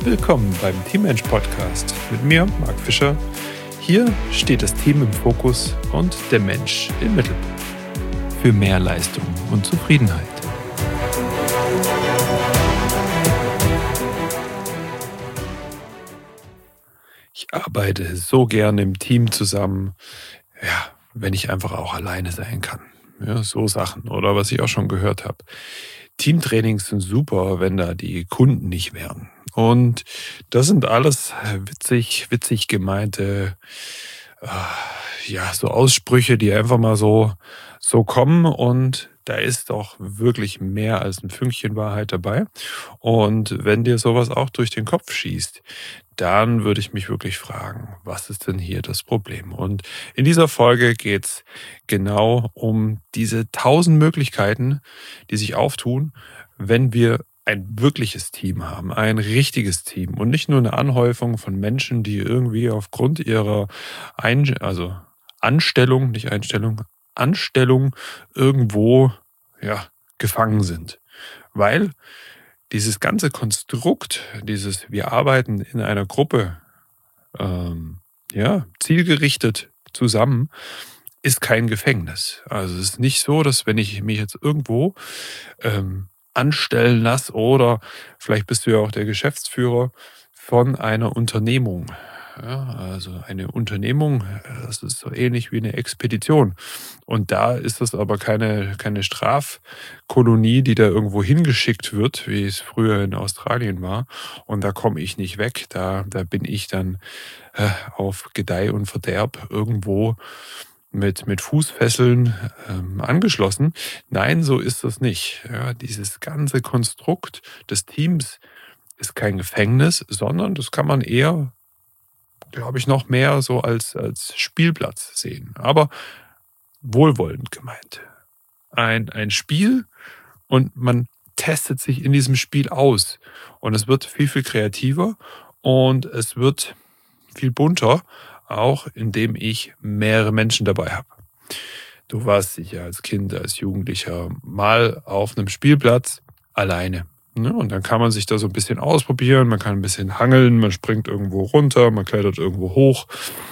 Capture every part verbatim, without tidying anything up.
Willkommen beim Teammensch Podcast mit mir, Marc Fischer. Hier steht das Team im Fokus und der Mensch im Mittelpunkt. Für mehr Leistung und Zufriedenheit. Ich arbeite so gerne im Team zusammen, ja, wenn ich einfach auch alleine sein kann. Ja, so Sachen. Oder was ich auch schon gehört habe. Teamtrainings sind super, wenn da die Kunden nicht wären. Und das sind alles witzig, witzig gemeinte, äh, ja, so Aussprüche, die einfach mal so, so kommen. Und da ist doch wirklich mehr als ein Fünkchen Wahrheit dabei. Und wenn dir sowas auch durch den Kopf schießt, dann würde ich mich wirklich fragen, was ist denn hier das Problem? Und in dieser Folge geht es genau um diese tausend Möglichkeiten, die sich auftun, wenn wir ein wirkliches Team haben, ein richtiges Team und nicht nur eine Anhäufung von Menschen, die irgendwie aufgrund ihrer Ein also Anstellung, nicht Einstellung, Anstellung irgendwo ja, gefangen sind. Weil dieses ganze Konstrukt, dieses wir arbeiten in einer Gruppe, ähm, ja, zielgerichtet zusammen, ist kein Gefängnis. Also es ist nicht so, dass wenn ich mich jetzt irgendwo ähm, anstellen lasse oder vielleicht bist du ja auch der Geschäftsführer von einer Unternehmung. Ja, also eine Unternehmung, das ist so ähnlich wie eine Expedition. Und da ist das aber keine, keine Strafkolonie, die da irgendwo hingeschickt wird, wie es früher in Australien war. Und da komme ich nicht weg. Da, da bin ich dann äh, auf Gedeih und Verderb irgendwo mit, mit Fußfesseln ähm, angeschlossen. Nein, so ist das nicht. Ja, dieses ganze Konstrukt des Teams ist kein Gefängnis, sondern das kann man eher, glaube ich, noch mehr so als, als Spielplatz sehen. Aber wohlwollend gemeint. Ein, ein Spiel und man testet sich in diesem Spiel aus. Und es wird viel, viel kreativer und es wird viel bunter, auch indem ich mehrere Menschen dabei habe. Du warst sicher als Kind, als Jugendlicher mal auf einem Spielplatz alleine. Und dann kann man sich da so ein bisschen ausprobieren, man kann ein bisschen hangeln, man springt irgendwo runter, man klettert irgendwo hoch.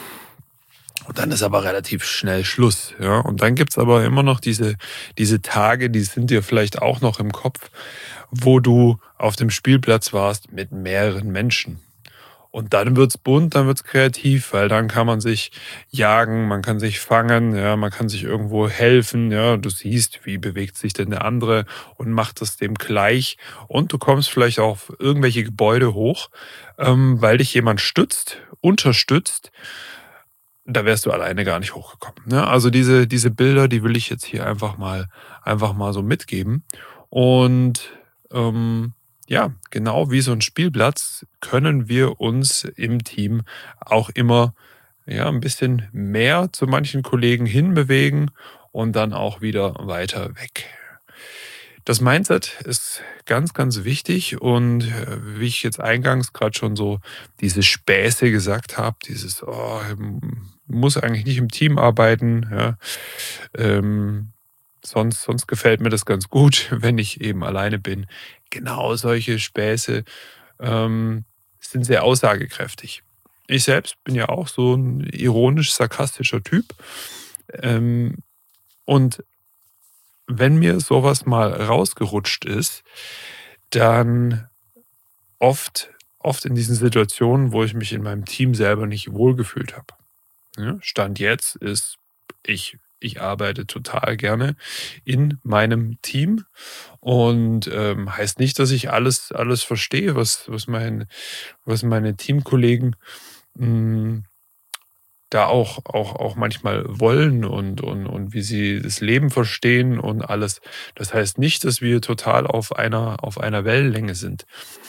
Und dann ist aber relativ schnell Schluss. Ja? Und dann gibt's aber immer noch diese, diese Tage, die sind dir vielleicht auch noch im Kopf, wo du auf dem Spielplatz warst mit mehreren Menschen. Und dann wird's bunt, dann wird's kreativ, weil dann kann man sich jagen, man kann sich fangen, ja, man kann sich irgendwo helfen, ja, du siehst, wie bewegt sich denn der andere und macht das dem gleich. Und du kommst vielleicht auf irgendwelche Gebäude hoch, ähm, weil dich jemand stützt, unterstützt. Da wärst du alleine gar nicht hochgekommen. Ne? Also diese, diese Bilder, die will ich jetzt hier einfach mal, einfach mal so mitgeben. Und ähm, ja, genau wie so ein Spielplatz können wir uns im Team auch immer ja, ein bisschen mehr zu manchen Kollegen hinbewegen und dann auch wieder weiter weg. Das Mindset ist ganz, ganz wichtig und äh, wie ich jetzt eingangs gerade schon so diese Späße gesagt habe, dieses, oh, muss eigentlich nicht im Team arbeiten, ja, ähm, sonst, sonst gefällt mir das ganz gut, wenn ich eben alleine bin. Genau solche Späße ähm, sind sehr aussagekräftig. Ich selbst bin ja auch so ein ironisch-sarkastischer Typ ähm, und wenn mir sowas mal rausgerutscht ist, dann oft, oft in diesen Situationen, wo ich mich in meinem Team selber nicht wohlgefühlt habe. Ja, Stand jetzt ist, ich, ich arbeite total gerne in meinem Team und ähm, heißt nicht, dass ich alles, alles verstehe, was, was, mein, was meine Teamkollegen mh, da auch, auch, auch manchmal wollen und, und, und wie sie das Leben verstehen und alles. Das heißt nicht, dass wir total auf einer, auf einer Wellenlänge sind.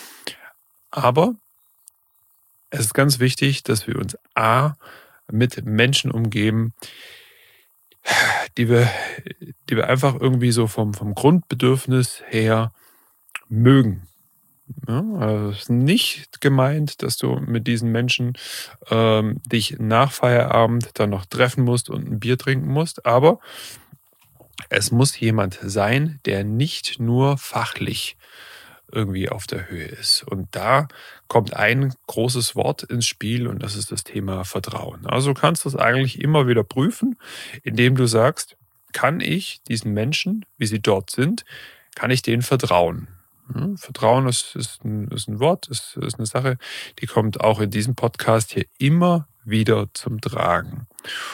Aber es ist ganz wichtig, dass wir uns A, mit Menschen umgeben, die wir, die wir einfach irgendwie so vom, vom Grundbedürfnis her mögen. Ja, also es ist nicht gemeint, dass du mit diesen Menschen ähm, dich nach Feierabend dann noch treffen musst und ein Bier trinken musst, aber es muss jemand sein, der nicht nur fachlich irgendwie auf der Höhe ist. Und da kommt ein großes Wort ins Spiel und das ist das Thema Vertrauen. Also du kannst das eigentlich immer wieder prüfen, indem du sagst, kann ich diesen Menschen, wie sie dort sind, kann ich denen vertrauen? Hm, Vertrauen ist, ist, ein, ist ein Wort, ist, ist eine Sache, die kommt auch in diesem Podcast hier immer wieder zum Tragen.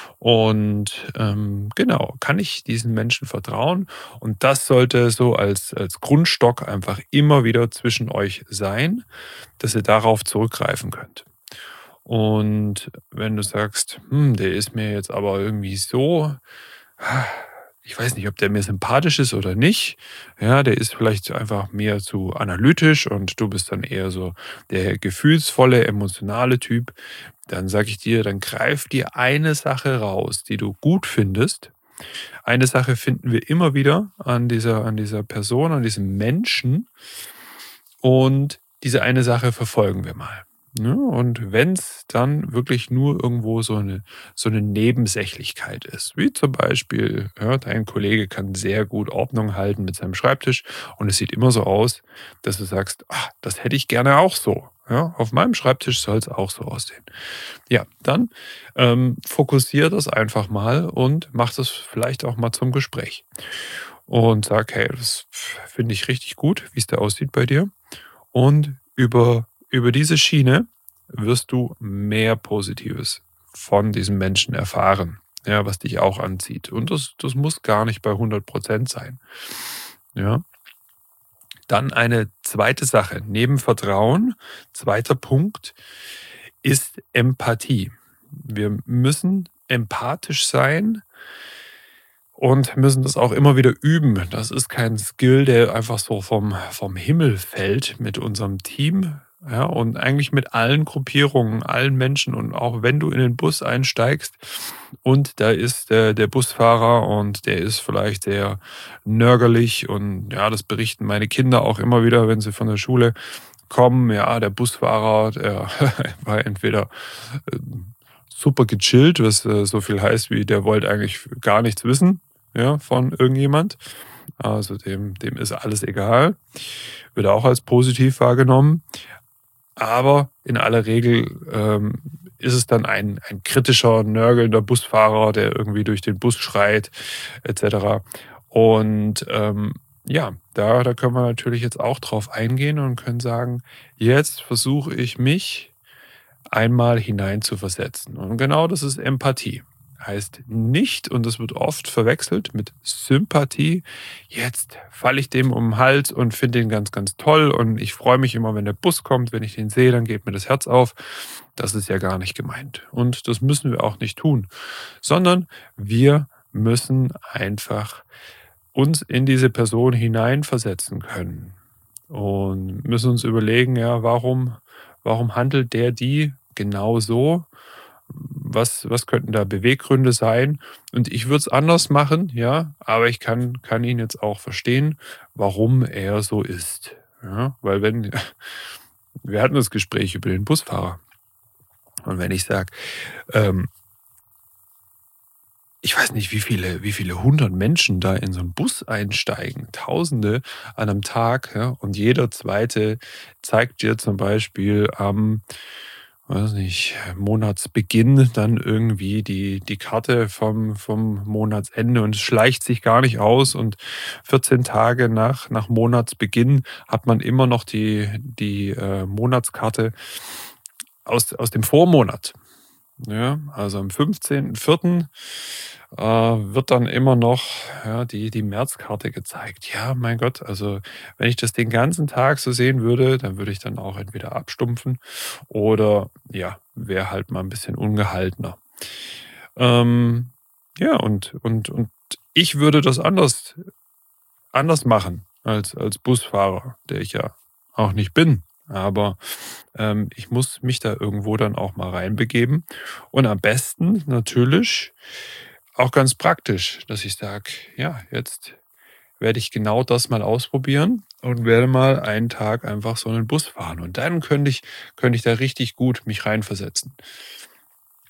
Und ähm, genau, kann ich diesen Menschen vertrauen? Und das sollte so als, als Grundstock einfach immer wieder zwischen euch sein, dass ihr darauf zurückgreifen könnt. Und wenn du sagst, hm, der ist mir jetzt aber irgendwie so, ich weiß nicht, ob der mir sympathisch ist oder nicht. Ja, der ist vielleicht einfach mehr zu analytisch und du bist dann eher so der gefühlsvolle, emotionale Typ. Dann sage ich dir, dann greif dir eine Sache raus, die du gut findest. Eine Sache finden wir immer wieder an dieser, an dieser Person, an diesem Menschen. Und diese eine Sache verfolgen wir mal. Ne? Und wenn es dann wirklich nur irgendwo so eine, so eine Nebensächlichkeit ist, wie zum Beispiel, ja, dein Kollege kann sehr gut Ordnung halten mit seinem Schreibtisch und es sieht immer so aus, dass du sagst, ah, das hätte ich gerne auch so. Ja, auf meinem Schreibtisch soll es auch so aussehen. Ja, dann ähm, fokussier das einfach mal und mach das vielleicht auch mal zum Gespräch. Und sag, hey, das finde ich richtig gut, wie es da aussieht bei dir. Und über, über diese Schiene wirst du mehr Positives von diesem Menschen erfahren, ja, was dich auch anzieht. Und das, das muss gar nicht bei hundert Prozent sein. Ja. Dann eine zweite Sache, neben Vertrauen, zweiter Punkt, ist Empathie. Wir müssen empathisch sein und müssen das auch immer wieder üben. Das ist kein Skill, der einfach so vom, vom Himmel fällt mit unserem Team, ja, und eigentlich mit allen Gruppierungen, allen Menschen. Und auch wenn du in den Bus einsteigst und da ist der, der Busfahrer und der ist vielleicht sehr nörgelig und ja, das berichten meine Kinder auch immer wieder, wenn sie von der Schule kommen. Ja, der Busfahrer, der war entweder äh, super gechillt, was äh, so viel heißt wie, der wollte eigentlich gar nichts wissen, ja, von irgendjemand. Also dem, dem ist alles egal. Wird auch als positiv wahrgenommen. Aber in aller Regel ähm, ist es dann ein, ein kritischer, nörgelnder Busfahrer, der irgendwie durch den Bus schreit, et cetera. Und ähm, ja, da, da können wir natürlich jetzt auch drauf eingehen und können sagen, jetzt versuche ich mich einmal hineinzuversetzen. Und genau das ist Empathie. Heißt nicht, und das wird oft verwechselt mit Sympathie, jetzt falle ich dem um den Hals und finde den ganz, ganz toll und ich freue mich immer, wenn der Bus kommt, wenn ich den sehe, dann geht mir das Herz auf. Das ist ja gar nicht gemeint. Und das müssen wir auch nicht tun, sondern wir müssen einfach uns in diese Person hineinversetzen können und müssen uns überlegen, ja, warum, warum handelt der die genau so? Was, was könnten da Beweggründe sein? Und ich würde es anders machen, ja, aber ich kann, kann ihn jetzt auch verstehen, warum er so ist. Ja, weil wenn, wir hatten das Gespräch über den Busfahrer. Und wenn ich sage, ähm, ich weiß nicht, wie viele, wie viele hundert Menschen da in so einen Bus einsteigen, Tausende an einem Tag, ja, und jeder Zweite zeigt dir zum Beispiel am, weiß nicht, Monatsbeginn dann irgendwie die, die Karte vom, vom Monatsende und es schleicht sich gar nicht aus und vierzehn Tage nach, nach Monatsbeginn hat man immer noch die, die äh, Monatskarte aus, aus dem Vormonat. Ja, also am fünfzehnten vierten äh, wird dann immer noch, ja, die, die Märzkarte gezeigt. Ja, mein Gott, also wenn ich das den ganzen Tag so sehen würde, dann würde ich dann auch entweder abstumpfen oder ja, wäre halt mal ein bisschen ungehaltener. Ähm, ja, und, und, und ich würde das anders, anders machen als, als Busfahrer, der ich ja auch nicht bin. Aber ähm, ich muss mich da irgendwo dann auch mal reinbegeben. Und am besten natürlich auch ganz praktisch, dass ich sage, ja, jetzt werde ich genau das mal ausprobieren und werde mal einen Tag einfach so einen Bus fahren. Und dann könnte ich, könnte ich da richtig gut mich reinversetzen.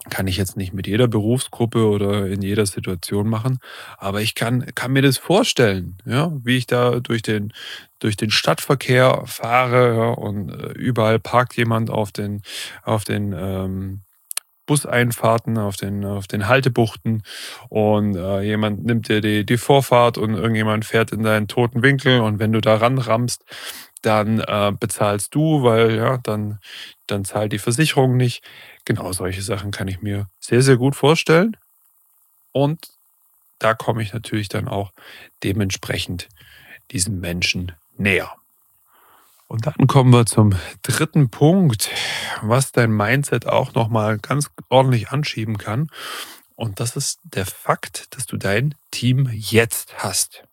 Kann ich jetzt nicht mit jeder Berufsgruppe oder in jeder Situation machen, aber ich kann kann mir das vorstellen, ja, wie ich da durch den durch den Stadtverkehr fahre, ja, und, äh, überall parkt jemand auf den auf den, ähm, Buseinfahrten, auf den auf den Haltebuchten und, äh, jemand nimmt dir die die Vorfahrt und irgendjemand fährt in deinen toten Winkel und wenn du da ranrammst, dann, äh, bezahlst du, weil, ja, dann dann zahlt die Versicherung nicht. Genau solche Sachen kann ich mir sehr, sehr gut vorstellen und da komme ich natürlich dann auch dementsprechend diesen Menschen näher. Und dann kommen wir zum dritten Punkt, was dein Mindset auch noch mal ganz ordentlich anschieben kann. Und das ist der Fakt, dass du dein Team jetzt hast.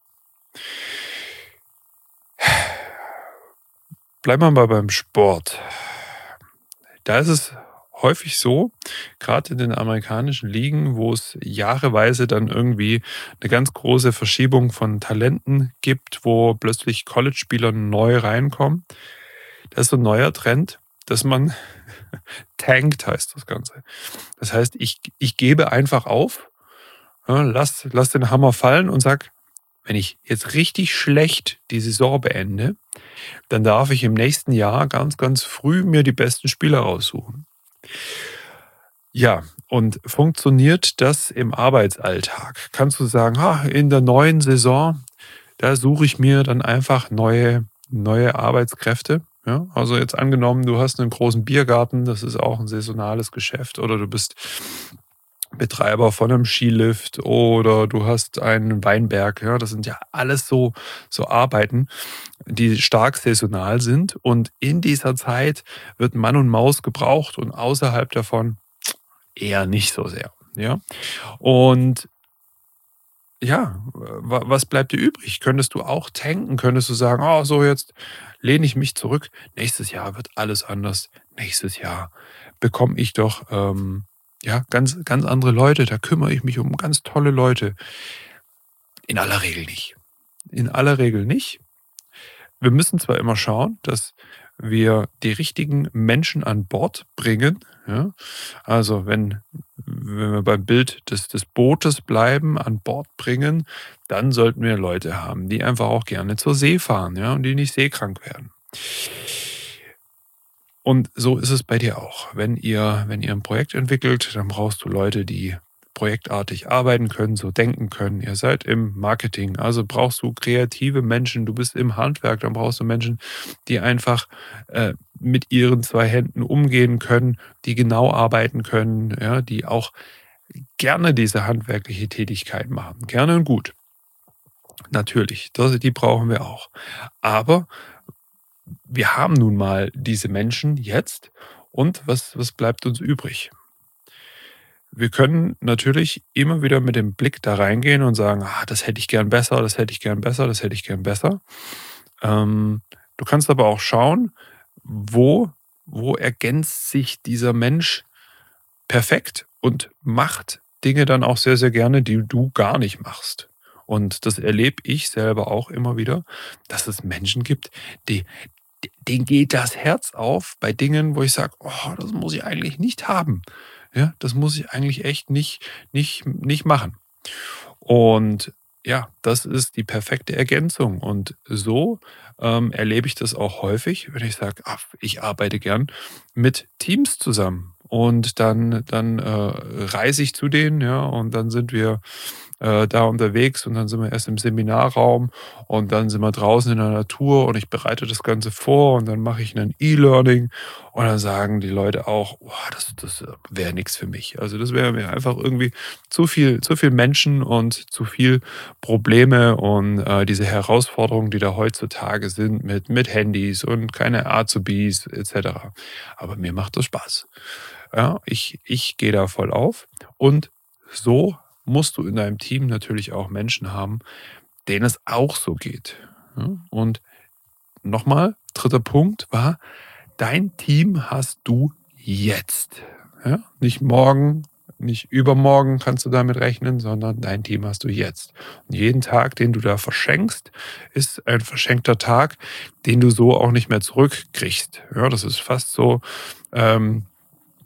Bleiben wir mal beim Sport. Da ist es häufig so, gerade in den amerikanischen Ligen, wo es jahreweise dann irgendwie eine ganz große Verschiebung von Talenten gibt, wo plötzlich College-Spieler neu reinkommen. Da ist so 'n neuer Trend, dass man tankt, heißt das Ganze. Das heißt, ich ich gebe einfach auf, ja, lass lass den Hammer fallen und sag: „Wenn ich jetzt richtig schlecht die Saison beende, dann darf ich im nächsten Jahr ganz, ganz früh mir die besten Spieler raussuchen." Ja, und funktioniert das im Arbeitsalltag? Kannst du sagen: „Ha, in der neuen Saison, da suche ich mir dann einfach neue neue Arbeitskräfte." Ja, also jetzt angenommen, du hast einen großen Biergarten, das ist auch ein saisonales Geschäft, oder du bist Betreiber von einem Skilift oder du hast einen Weinberg, ja, das sind ja alles so so Arbeiten, die stark saisonal sind und in dieser Zeit wird Mann und Maus gebraucht und außerhalb davon eher nicht so sehr, ja? Und ja, wa was bleibt dir übrig? Könntest du auch tanken? Könntest du sagen: „Oh, so jetzt lehne ich mich zurück. Nächstes Jahr wird alles anders. Nächstes Jahr bekomme ich doch, ähm, ja, ganz ganz andere Leute. Da kümmere ich mich um ganz tolle Leute." In aller Regel nicht. In aller Regel nicht. Wir müssen zwar immer schauen, dass wir die richtigen Menschen an Bord bringen, ja? Also, wenn wenn wir beim Bild des des Bootes bleiben, an Bord bringen, dann sollten wir Leute haben, die einfach auch gerne zur See fahren, ja, und die nicht seekrank werden. Und so ist es bei dir auch. Wenn ihr wenn ihr ein Projekt entwickelt, dann brauchst du Leute, die projektartig arbeiten können, so denken können. Ihr seid im Marketing, also brauchst du kreative Menschen. Du bist im Handwerk, dann brauchst du Menschen, die einfach, äh, mit ihren zwei Händen umgehen können, die genau arbeiten können, ja, die auch gerne diese handwerkliche Tätigkeit machen. Gerne und gut. Natürlich, das die brauchen wir auch. Aber wir haben nun mal diese Menschen jetzt und was was bleibt uns übrig? Wir können natürlich immer wieder mit dem Blick da reingehen und sagen: „Ah, das hätte ich gern besser, das hätte ich gern besser, das hätte ich gern besser." Ähm, du kannst aber auch schauen, wo wo ergänzt sich dieser Mensch perfekt und macht Dinge dann auch sehr, sehr gerne, die du gar nicht machst. Und das erlebe ich selber auch immer wieder, dass es Menschen gibt, die d denen geht das Herz auf bei Dingen, wo ich sage: „Oh, das muss ich eigentlich nicht haben." Ja, das muss ich eigentlich echt nicht nicht nicht machen. Und ja, das ist die perfekte Ergänzung. Und so, ähm, erlebe ich das auch häufig, wenn ich sage: „Ah, ich arbeite gern mit Teams zusammen." Und dann dann, äh, reise ich zu denen, ja, und dann sind wir äh, da unterwegs und dann sind wir erst im Seminarraum und dann sind wir draußen in der Natur und ich bereite das Ganze vor und dann mache ich ein E-Learning und dann sagen die Leute auch: „Boah, das das, äh, wäre nix für mich." Also, das wäre mir einfach irgendwie zu viel zu viel Menschen und zu viel Probleme und, äh, diese Herausforderungen, die da heutzutage sind mit mit Handys und keine Azubis et cetera. Aber mir macht das Spaß. Ja, ich ich gehe da voll auf und so musst du in deinem Team natürlich auch Menschen haben, denen es auch so geht. Ja, und nochmal, dritter Punkt war, dein Team hast du jetzt. Ja, nicht morgen, nicht übermorgen kannst du damit rechnen, sondern dein Team hast du jetzt. Und jeden Tag, den du da verschenkst, ist ein verschenkter Tag, den du so auch nicht mehr zurückkriegst. Ja, das ist fast so, ähm,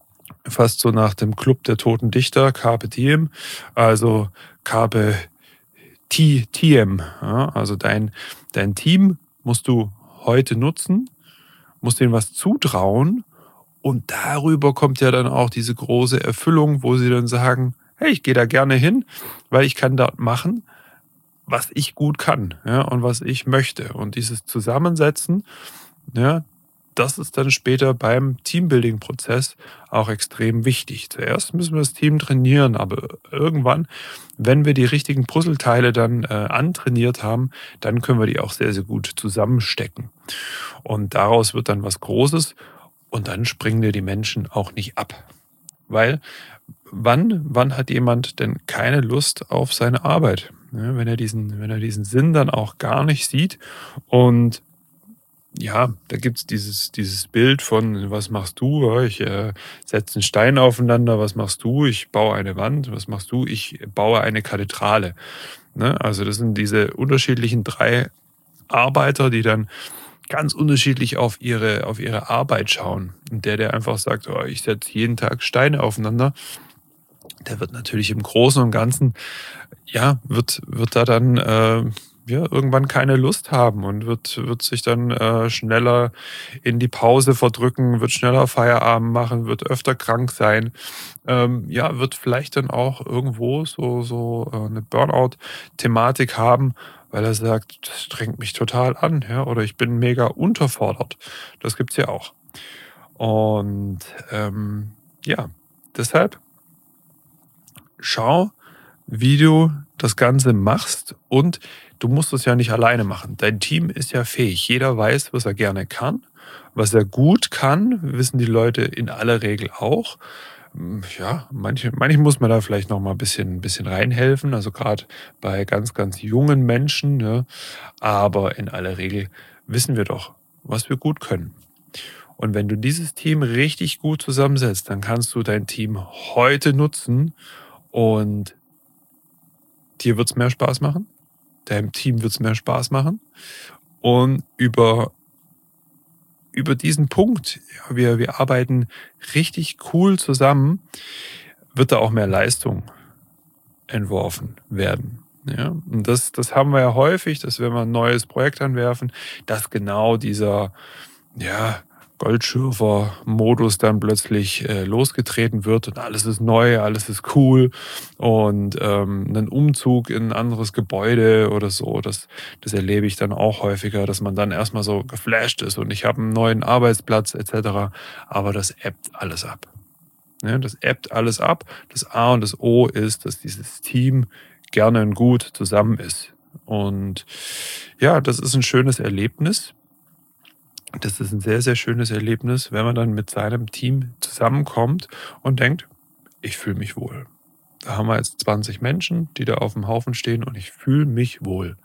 fast so nach dem Club der toten Dichter, Carpe Diem, also Carpe Ti- Diem. Ja, also dein, dein Team musst du heute nutzen, musst denen was zutrauen und darüber kommt ja dann auch diese große Erfüllung, wo sie dann sagen, hey, ich gehe da gerne hin, weil ich kann dort machen, was ich gut kann, ja, und was ich möchte. Und dieses Zusammensetzen, ja, das ist dann später beim Teambuilding-Prozess auch extrem wichtig. Zuerst müssen wir das Team trainieren, aber irgendwann, wenn wir die richtigen Puzzleteile dann äh, antrainiert haben, dann können wir die auch sehr, sehr gut zusammenstecken. Und daraus wird dann was Großes und dann springen dir die Menschen auch nicht ab. Weil wann, wann hat jemand denn keine Lust auf seine Arbeit? Ja, wenn er diesen, wenn er diesen Sinn dann auch gar nicht sieht. Und ja, da gibt's dieses, dieses Bild von, was machst du? Ja, ich äh, setze einen Stein aufeinander, was machst du? Ich baue eine Wand, was machst du? Ich baue eine Kathedrale. Ne? Also das sind diese unterschiedlichen drei Arbeiter, die dann ganz unterschiedlich auf ihre, auf ihre Arbeit schauen. Und der, der einfach sagt, oh, ich setze jeden Tag Steine aufeinander, der wird natürlich im Großen und Ganzen, ja, wird, wird da dann äh, ja, irgendwann keine Lust haben und wird, wird sich dann äh, schneller in die Pause verdrücken, wird schneller Feierabend machen, wird öfter krank sein, ähm, ja, wird vielleicht dann auch irgendwo so, so äh, eine Burnout-Thematik haben, weil er sagt, das strengt mich total an, ja, oder ich bin mega unterfordert. Das gibt's ja auch. Und ähm, ja, deshalb schau, wie du das Ganze machst und du musst es ja nicht alleine machen. Dein Team ist ja fähig. Jeder weiß, was er gerne kann. Was er gut kann, wissen die Leute in aller Regel auch. Hm, ja, manche, manche muss man da vielleicht noch mal ein bisschen, bisschen reinhelfen, also gerade bei ganz, ganz jungen Menschen. Ne? Aber in aller Regel wissen wir doch, was wir gut können. Und wenn du dieses Team richtig gut zusammensetzt, dann kannst du dein Team heute nutzen und dir wird es mehr Spaß machen, deinem Team wird es mehr Spaß machen. Und über, über diesen Punkt, ja, wir, wir arbeiten richtig cool zusammen, wird da auch mehr Leistung entworfen werden. Ja, und das, das haben wir ja häufig, dass wenn wir ein neues Projekt anwerfen, dass genau dieser, ja, Goldschürfer-Modus dann plötzlich äh, losgetreten wird und alles ist neu, alles ist cool und ähm, ein Umzug in ein anderes Gebäude oder so, das, das erlebe ich dann auch häufiger, dass man dann erstmal so geflasht ist und ich habe einen neuen Arbeitsplatz et cetera. Aber das ebbt alles ab. Ja, das ebbt alles ab. Das A und das O ist, dass dieses Team gerne und gut zusammen ist. Und ja, das ist ein schönes Erlebnis. Das ist ein sehr, sehr schönes Erlebnis, wenn man dann mit seinem Team zusammenkommt und denkt, ich fühle mich wohl. Da haben wir jetzt zwanzig Menschen, die da auf dem Haufen stehen und ich fühle mich wohl.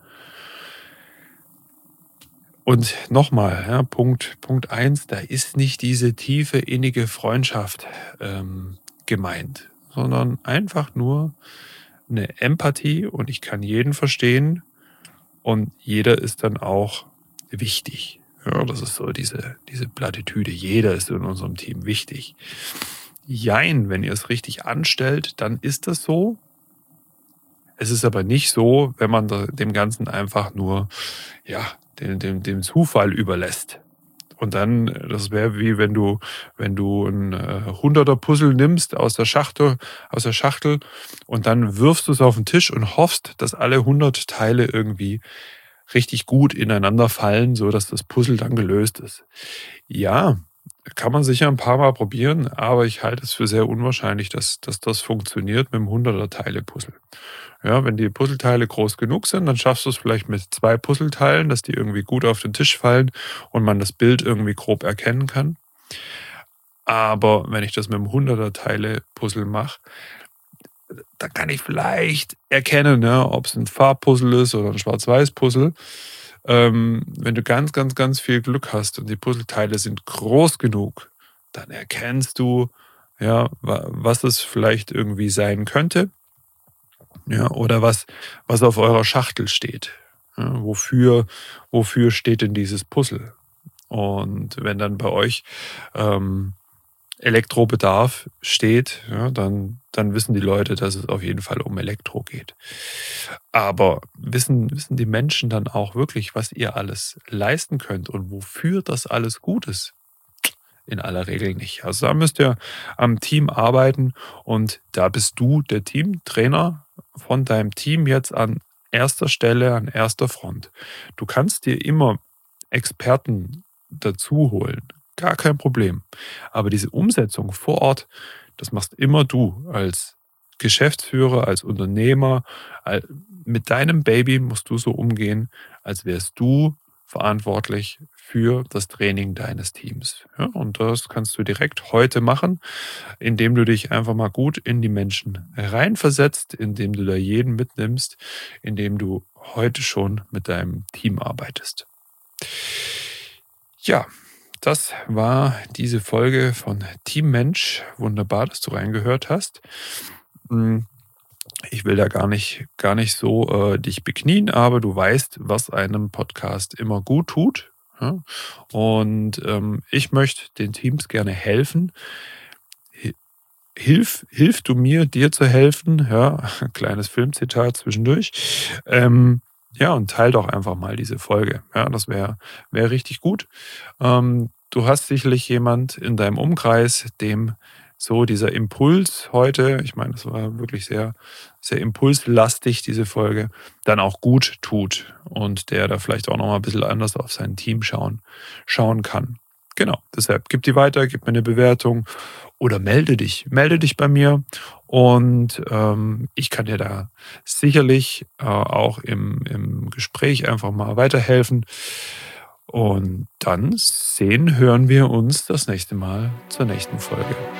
Und nochmal, ja, Punkt, Punkt eins, da ist nicht diese tiefe, innige Freundschaft ähm, gemeint, sondern einfach nur eine Empathie und ich kann jeden verstehen und jeder ist dann auch wichtig. Ja, das ist so diese, diese Plattitüde. Jeder ist in unserem Team wichtig. Jein, wenn ihr es richtig anstellt, dann ist das so. Es ist aber nicht so, wenn man dem Ganzen einfach nur, ja, dem, dem, dem Zufall überlässt. Und dann, das wäre wie wenn du, wenn du ein äh, Hunderter-Puzzle nimmst aus der Schachtel, aus der Schachtel und dann wirfst du es auf den Tisch und hoffst, dass alle hundert Teile irgendwie richtig gut ineinander fallen, so dass das Puzzle dann gelöst ist. Ja, kann man sicher ein paar Mal probieren, aber ich halte es für sehr unwahrscheinlich, dass, dass das funktioniert mit dem hunderter-Teile-Puzzle. Ja, wenn die Puzzleteile groß genug sind, dann schaffst du es vielleicht mit zwei Puzzleteilen, dass die irgendwie gut auf den Tisch fallen und man das Bild irgendwie grob erkennen kann. Aber wenn ich das mit dem hunderter-Teile-Puzzle mache, da kann ich vielleicht erkennen, ne, ob es ein Farbpuzzle ist oder ein Schwarz-Weiß-Puzzle. Ähm, wenn du ganz, ganz, ganz viel Glück hast und die Puzzleteile sind groß genug, dann erkennst du, ja, was es vielleicht irgendwie sein könnte, ja, oder was, was auf eurer Schachtel steht. Ja, wofür, wofür steht denn dieses Puzzle? Und wenn dann bei euch ähm, Elektrobedarf steht, ja, dann, dann wissen die Leute, dass es auf jeden Fall um Elektro geht. Aber wissen, wissen die Menschen dann auch wirklich, was ihr alles leisten könnt und wofür das alles gut ist? In aller Regel nicht. Also da müsst ihr am Team arbeiten und da bist du der Teamtrainer von deinem Team jetzt an erster Stelle, an erster Front. Du kannst dir immer Experten dazu holen, gar kein Problem. Aber diese Umsetzung vor Ort, das machst immer du als Geschäftsführer, als Unternehmer. Al- Mit deinem Baby musst du so umgehen, als wärst du verantwortlich für das Training deines Teams. Ja, und das kannst du direkt heute machen, indem du dich einfach mal gut in die Menschen reinversetzt, indem du da jeden mitnimmst, indem du heute schon mit deinem Team arbeitest. Ja, das war diese Folge von Team Mensch. Wunderbar, dass du reingehört hast. Hm, Ich will da gar nicht, gar nicht so äh, dich beknien, aber du weißt, was einem Podcast immer gut tut. Ja? Und ähm, ich möchte den Teams gerne helfen. Hi- Hilf, hilf du mir, dir zu helfen. Ja, kleines Filmzitat zwischendurch. Ähm, ja, und teil doch einfach mal diese Folge. Ja, das wäre wär richtig gut. Ähm, du hast sicherlich jemand in deinem Umkreis, dem so dieser Impuls heute, ich meine, das war wirklich sehr, sehr impulslastig, diese Folge, dann auch gut tut und der da vielleicht auch noch mal ein bisschen anders auf sein Team schauen, schauen kann. Genau, deshalb gib die weiter, gib mir eine Bewertung oder melde dich, melde dich bei mir und ähm, ich kann dir da sicherlich äh, auch im, im Gespräch einfach mal weiterhelfen. Und dann sehen, hören wir uns das nächste Mal zur nächsten Folge.